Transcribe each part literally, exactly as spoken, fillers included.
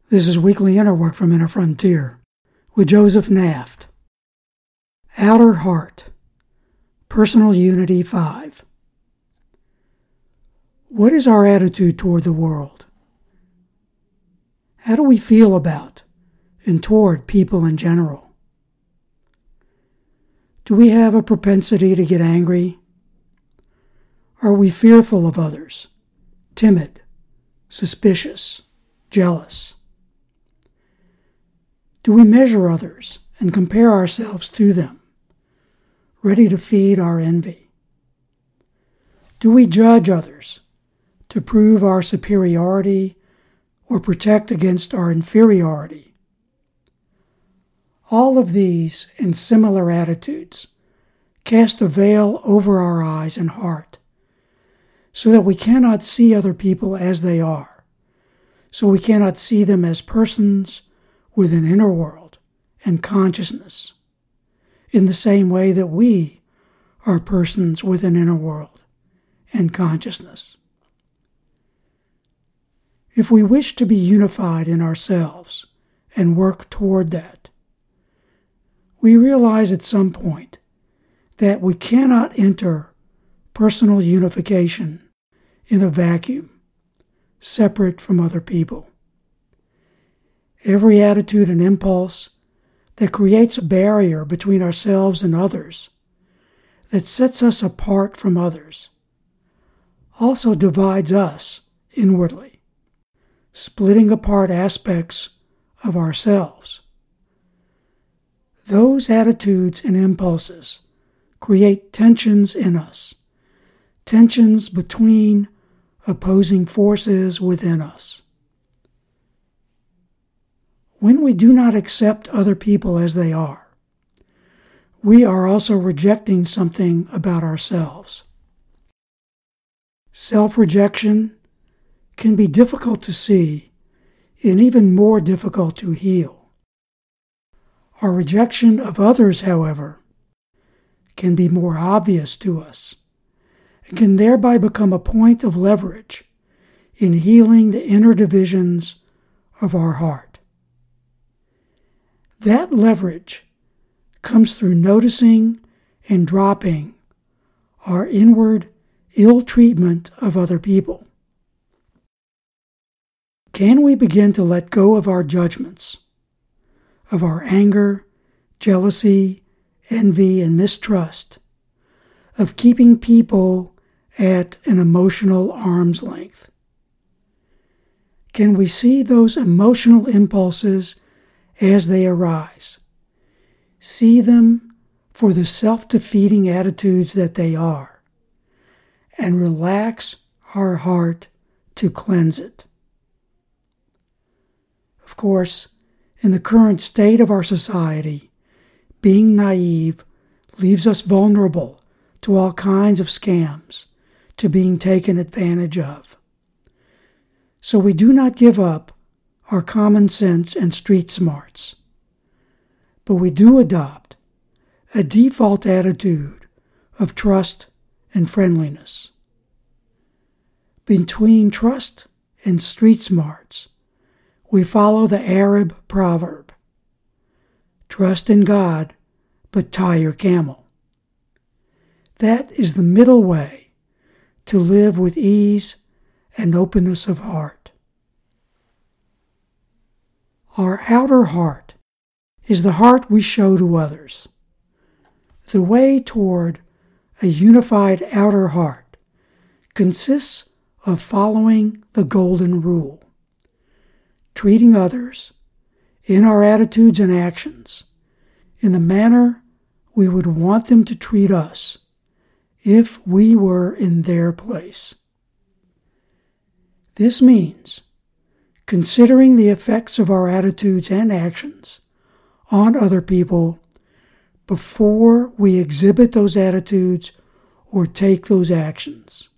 This is Weekly Inner Work from Inner Frontier with Joseph Naft. Outer Heart, Personal Unity five. What is our attitude toward the world? How do we feel about and toward people in general? Do we have a propensity to get angry? Are we fearful of others, timid, suspicious, jealous? Do we measure others and compare ourselves to them, ready to feed our envy? Do we judge others to prove our superiority or protect against our inferiority? All of these and similar attitudes cast a veil over our eyes and heart so that we cannot see other people as they are, so we cannot see them as persons with an inner world and consciousness, in the same way that we are persons with an inner world and consciousness. If we wish to be unified in ourselves and work toward that, we realize at some point that we cannot enter personal unification in a vacuum, separate from other people. Every attitude and impulse that creates a barrier between ourselves and others, that sets us apart from others, also divides us inwardly, splitting apart aspects of ourselves. Those attitudes and impulses create tensions in us, tensions between opposing forces within us. When we do not accept other people as they are, we are also rejecting something about ourselves. Self-rejection can be difficult to see and even more difficult to heal. Our rejection of others, however, can be more obvious to us and can thereby become a point of leverage in healing the inner divisions of our heart. That leverage comes through noticing and dropping our inward ill treatment of other people. Can we begin to let go of our judgments, of our anger, jealousy, envy, and mistrust, of keeping people at an emotional arm's length? Can we see those emotional impulses as they arise, see them for the self-defeating attitudes that they are, and relax our heart to cleanse it? Of course, in the current state of our society, being naive leaves us vulnerable to all kinds of scams, to being taken advantage of. So we do not give up our common sense and street smarts, but we do adopt a default attitude of trust and friendliness. Between trust and street smarts, we follow the Arab proverb, "Trust in God, but tie your camel." That is the middle way to live with ease and openness of heart. Our outer heart is the heart we show to others. The way toward a unified outer heart consists of following the golden rule, treating others, in our attitudes and actions, in the manner we would want them to treat us if we were in their place. This means considering the effects of our attitudes and actions on other people before we exhibit those attitudes or take those actions.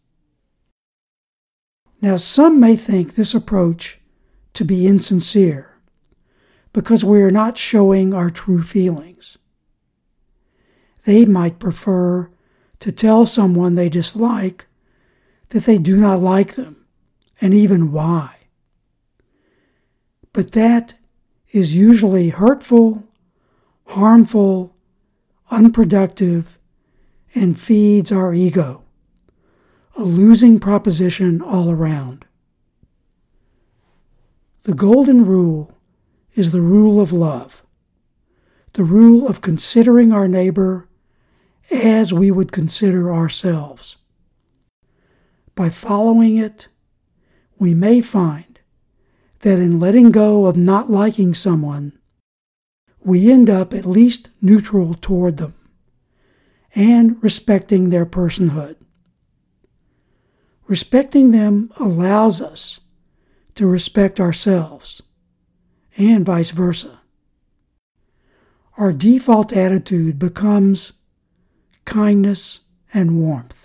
Now, some may think this approach to be insincere because we are not showing our true feelings. They might prefer to tell someone they dislike that they do not like them, and even why. but that is usually hurtful, harmful, unproductive, and feeds our ego, a losing proposition all around. The golden rule is the rule of love, the rule of considering our neighbor as we would consider ourselves. By following it, we may find that in letting go of not liking someone, we end up at least neutral toward them and respecting their personhood. Respecting them allows us to respect ourselves, and vice versa. Our default attitude becomes kindness and warmth.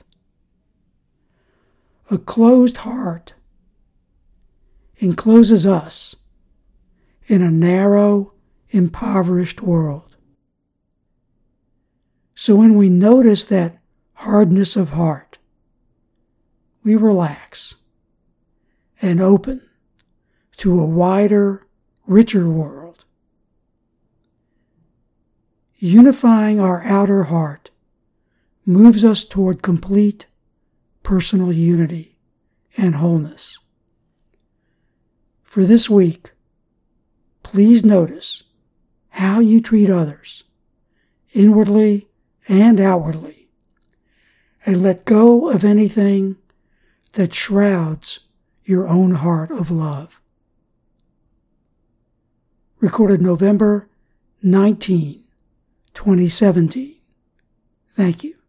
A closed heart encloses us in a narrow, impoverished world. So when we notice that hardness of heart, we relax and open to a wider, richer world. Unifying our outer heart moves us toward complete personal unity and wholeness. For this week, please notice how you treat others, inwardly and outwardly, and let go of anything that shrouds your own heart of love. Recorded November nineteenth, twenty seventeen. Thank you.